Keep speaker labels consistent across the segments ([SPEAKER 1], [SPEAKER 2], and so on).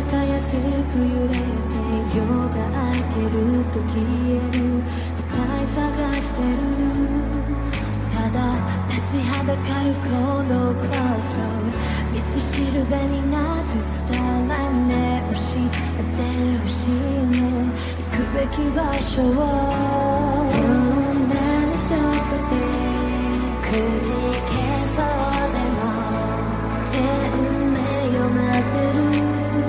[SPEAKER 1] たやすく揺れて夜が明けると消える答え探してるただ立ちはだかるこのクロスロード道しるべになくスターラインで教えてほしいの行くべき場所をどんなにどこでくじけそうでも全命を待ってる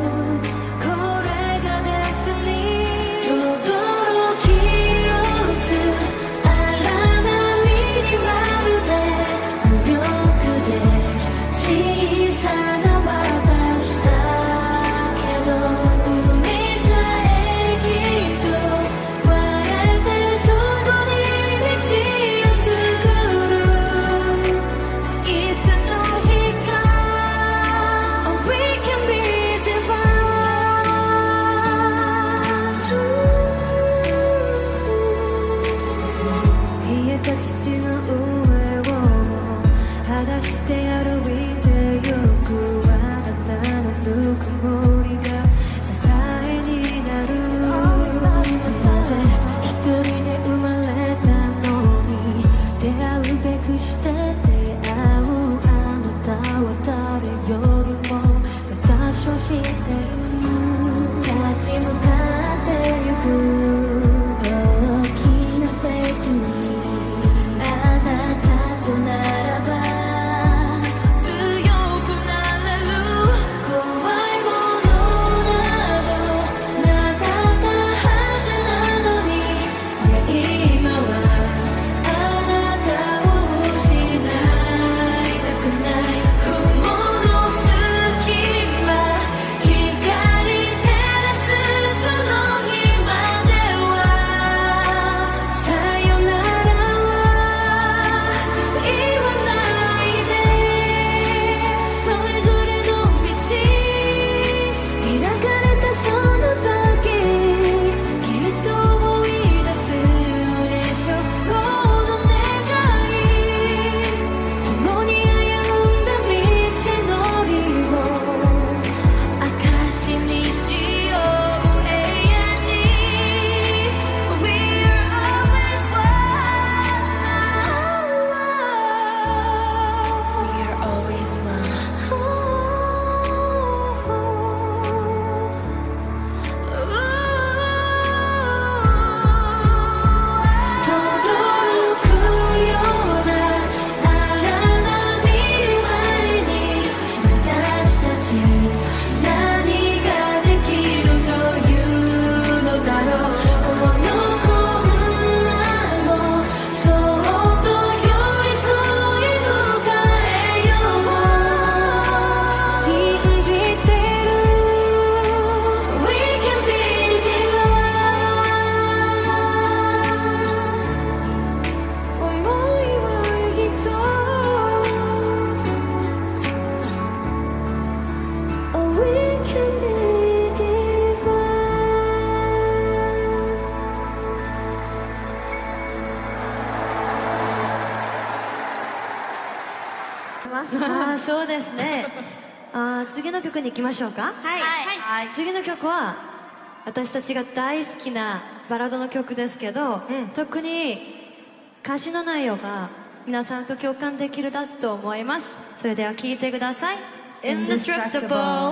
[SPEAKER 2] そうですね。次の曲に行きましょうか。はい、次の曲は私たちが大好きなバラードの曲ですけど、特に歌詞の内容が皆さんと共感できるだと思います。それでは聴いてください。 Indestructible。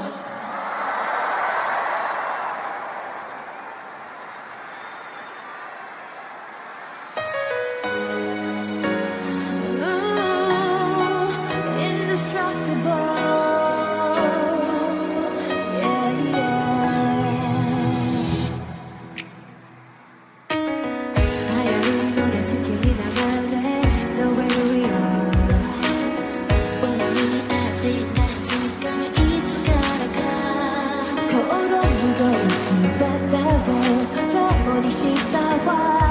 [SPEAKER 1] したわ